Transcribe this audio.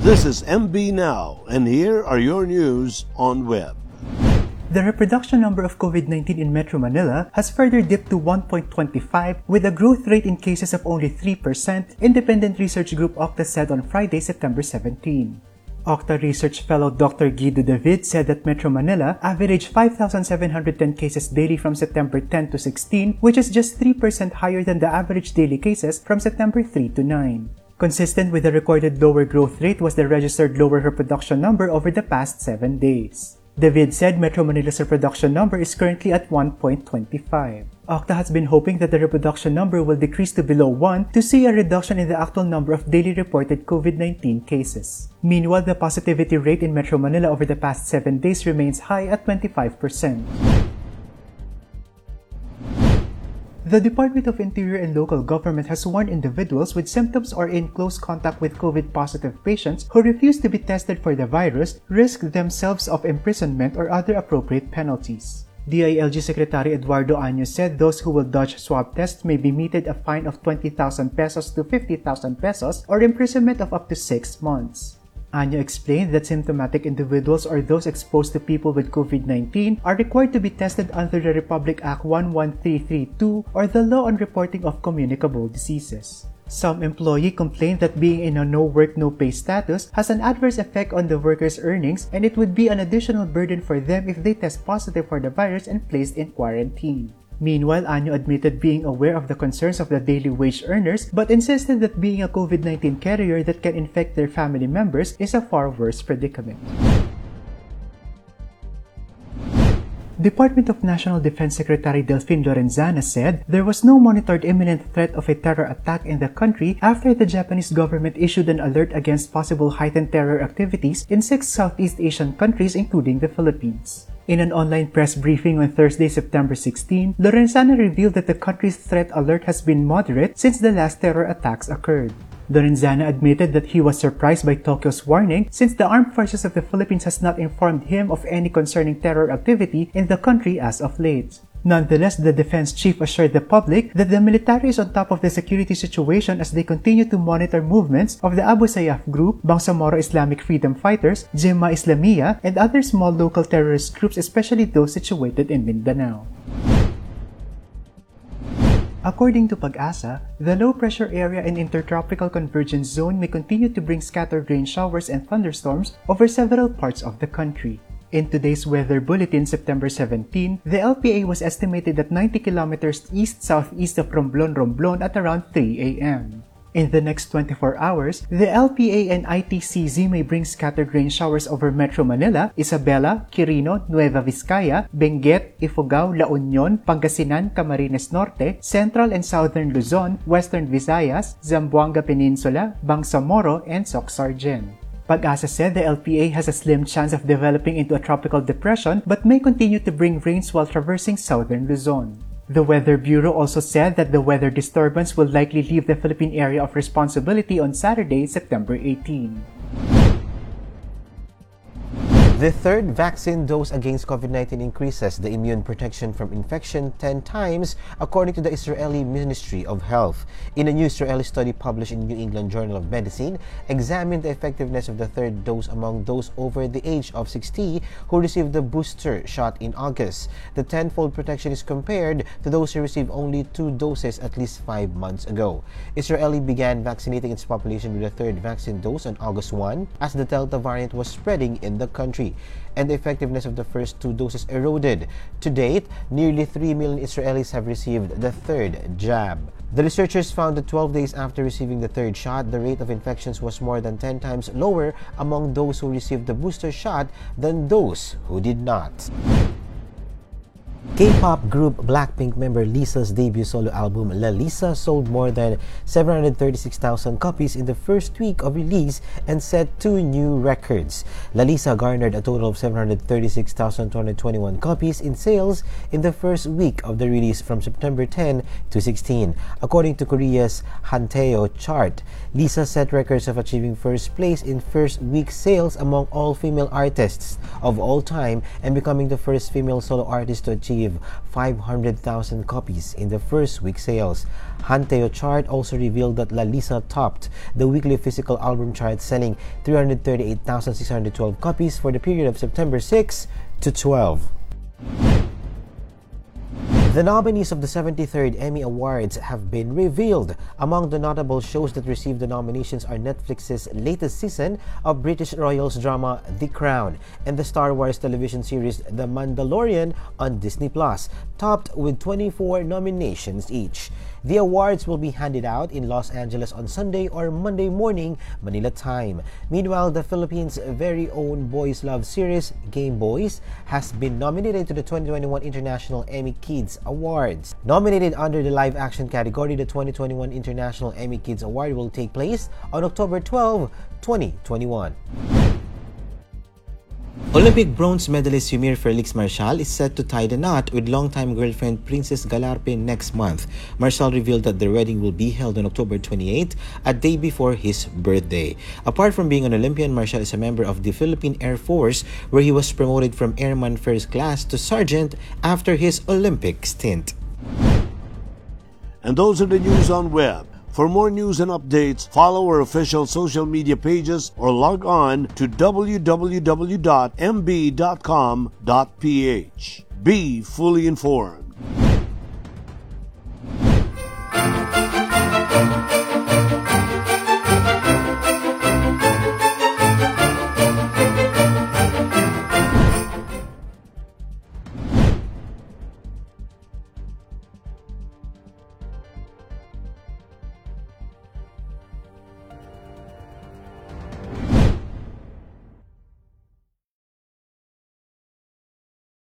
This is MB Now, and here are your news on web. The reproduction number of COVID-19 in Metro Manila has further dipped to 1.25 with a growth rate in cases of only 3%, independent research group Octa said on Friday, September 17. Octa research fellow Dr. Guido David said that Metro Manila averaged 5,710 cases daily from September 10 to 16, which is just 3% higher than the average daily cases from September 3 to 9. Consistent with the recorded lower growth rate was the registered lower reproduction number over the past 7 days. David said Metro Manila's reproduction number is currently at 1.25. Octa has been hoping that the reproduction number will decrease to below 1 to see a reduction in the actual number of daily reported COVID-19 cases. Meanwhile, the positivity rate in Metro Manila over the past 7 days remains high at 25%. The Department of Interior and Local Government has warned individuals with symptoms or in close contact with COVID-positive patients who refuse to be tested for the virus risk themselves of imprisonment or other appropriate penalties. DILG Secretary Eduardo Año said those who will dodge swab tests may be meted a fine of 20,000 pesos to 50,000 pesos or imprisonment of up to 6 months. Año explained that symptomatic individuals or those exposed to people with COVID-19 are required to be tested under the Republic Act 11332 or the Law on Reporting of Communicable Diseases. Some employee complained that being in a no-work, no-pay status has an adverse effect on the workers' earnings and it would be an additional burden for them if they test positive for the virus and placed in quarantine. Meanwhile, Año admitted being aware of the concerns of the daily wage earners but insisted that being a COVID-19 carrier that can infect their family members is a far worse predicament. Department of National Defense Secretary Delfin Lorenzana said there was no monitored imminent threat of a terror attack in the country after the Japanese government issued an alert against possible heightened terror activities in 6 Southeast Asian countries including the Philippines. In an online press briefing on Thursday, September 16, Lorenzana revealed that the country's threat alert has been moderate since the last terror attacks occurred. Lorenzana admitted that he was surprised by Tokyo's warning since the armed forces of the Philippines has not informed him of any concerning terror activity in the country as of late. Nonetheless, the defense chief assured the public that the military is on top of the security situation as they continue to monitor movements of the Abu Sayyaf group, Bangsamoro Islamic Freedom Fighters, Jemaah Islamiyah, and other small local terrorist groups, especially those situated in Mindanao. According to Pag-asa, the low-pressure area and intertropical convergence zone may continue to bring scattered rain showers and thunderstorms over several parts of the country. In today's weather bulletin, September 17, the LPA was estimated at 90 kilometers east-southeast of Romblon at around 3 a.m. In the next 24 hours, the LPA and ITCZ may bring scattered rain showers over Metro Manila, Isabela, Quirino, Nueva Vizcaya, Benguet, Ifugao, La Union, Pangasinan, Camarines Norte, Central and Southern Luzon, Western Visayas, Zamboanga Peninsula, Bangsamoro, and Soc-Sargen. Pag-asa said the LPA has a slim chance of developing into a tropical depression but may continue to bring rains while traversing southern Luzon. The Weather Bureau also said that the weather disturbance will likely leave the Philippine area of responsibility on Saturday, September 18. The third vaccine dose against COVID-19 increases the immune protection from infection 10 times, according to the Israeli Ministry of Health. In a new Israeli study published in New England Journal of Medicine, examined the effectiveness of the third dose among those over the age of 60 who received the booster shot in August. The tenfold protection is compared to those who received only 2 doses at least 5 months ago. Israeli began vaccinating its population with the third vaccine dose on August 1 as the Delta variant was spreading in the country, and the effectiveness of the first 2 doses eroded. To date, nearly 3 million Israelis have received the third jab. The researchers found that 12 days after receiving the third shot, the rate of infections was more than 10 times lower among those who received the booster shot than those who did not. K-pop group Blackpink member Lisa's debut solo album La Lisa sold more than 736,000 copies in the first week of release and set 2 new records. La Lisa garnered a total of 736,221 copies in sales in the first week of the release from September 10 to 16. According to Korea's Hanteo chart, Lisa set records of achieving first place in first week sales among all female artists of all time and becoming the first female solo artist to achieve achieve 500,000 copies in the first week sales. Hanteo chart also revealed that La Lisa topped the weekly physical album chart, selling 338,612 copies for the period of September 6 to 12. The nominees of the 73rd Emmy Awards have been revealed. Among the notable shows that received the nominations are Netflix's latest season of British Royals drama The Crown and the Star Wars television series The Mandalorian on Disney+, topped with 24 nominations each. The awards will be handed out in Los Angeles on Sunday or Monday morning, Manila time. Meanwhile, the Philippines' very own boys' love series, Game Boys, has been nominated to the 2021 International Emmy Kids Awards. Nominated under the live-action category, the 2021 International Emmy Kids Award will take place on October 12, 2021. Olympic bronze medalist Yumir Felix Marcial is set to tie the knot with longtime girlfriend Princess Galarpe next month. Marcial revealed that their wedding will be held on October 28, a day before his birthday. Apart from being an Olympian, Marcial is a member of the Philippine Air Force, where he was promoted from Airman First Class to Sergeant after his Olympic stint. And those are the news on web. For more news and updates, follow our official social media pages or log on to www.mb.com.ph. Be fully informed.